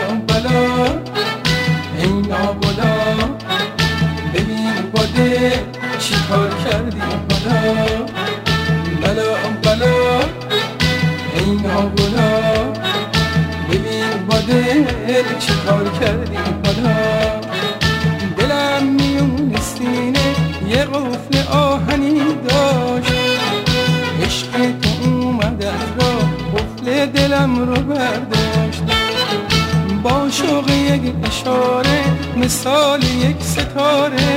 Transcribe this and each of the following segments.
بلا ای نابلا ببین باده چی کار کردی بلا بلا بلا ای نابلا ببین باده چی کار کردی بلا دلم میون سینه یه قفل آهنی داشت عشق تو اومد از راه قفل دلم رو برداشت با شوق یک اشاره مثال یک ستاره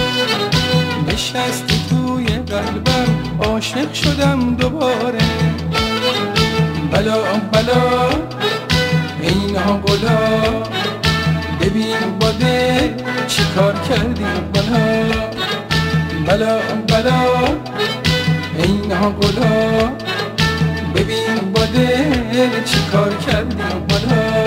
نشستی توی قلبم عاشق شدم دوباره بلا بلا ای نابلا ببین باده چی کار کردی بلا بلا بلا ای نابلا ببین باده چی کار کردی بلا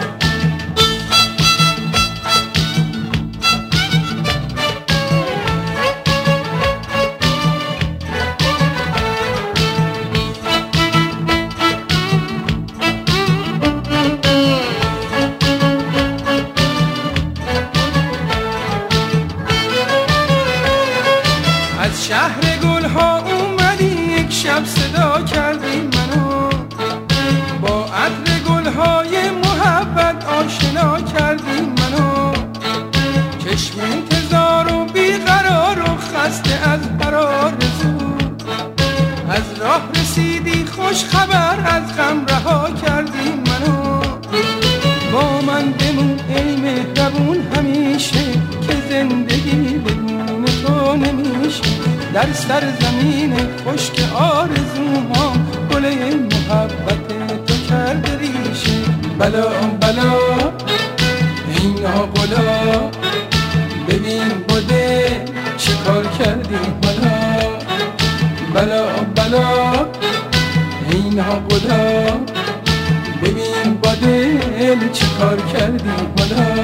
از شهر گلها اومدی یک شب صدا کردی منو با عطر گلهای محبت آشنا کردی منو چشم انتظار و بیقرار و خسته از آرزو از راه رسیدی خوش خبر از غم رها کردی منو با من بمون ای مهربون همیشه که زندگی بدون تو نمیشه در سر زمین خشک آرزوهام گل محبت تو کرده ریشه بلا بلا ای نابلا ببین باده چی کار کردی بلا بلا بلا ای نابلا ببین باده چی کار کردی بلا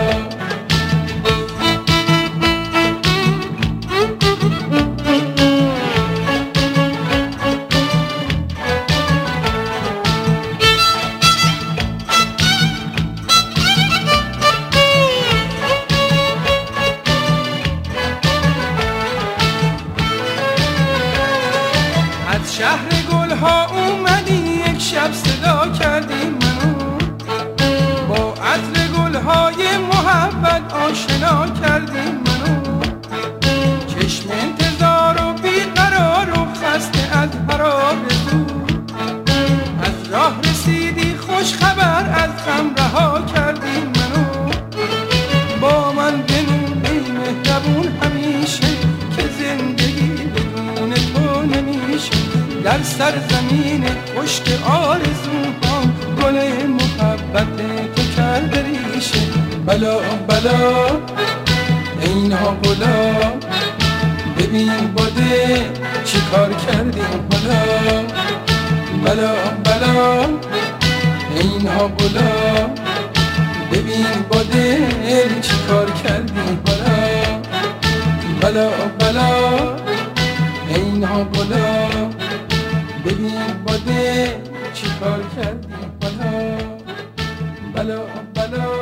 از شهر گلها اومدی یک شب صدا کردی منو با عطر گلهای محبت آشنا کردی منو چشم انتظار و بیقرار و خسته از آرزو از راه رسیدی خوش خبر از غم رها کردی منو با من بمون ای مهربون همیشه که زندگی بدون تو نمیشه در سر زمین خشک آرزوهام گل محبت تو کرده ریشه بلا بلا ای نابلا ببین باده چی کار کردی بلا بلا بلا ای نابلا ببین باده چی کار کردی بلا بلا بلا ای نابلا ببین باده چی کار کردی بلا بلا بلا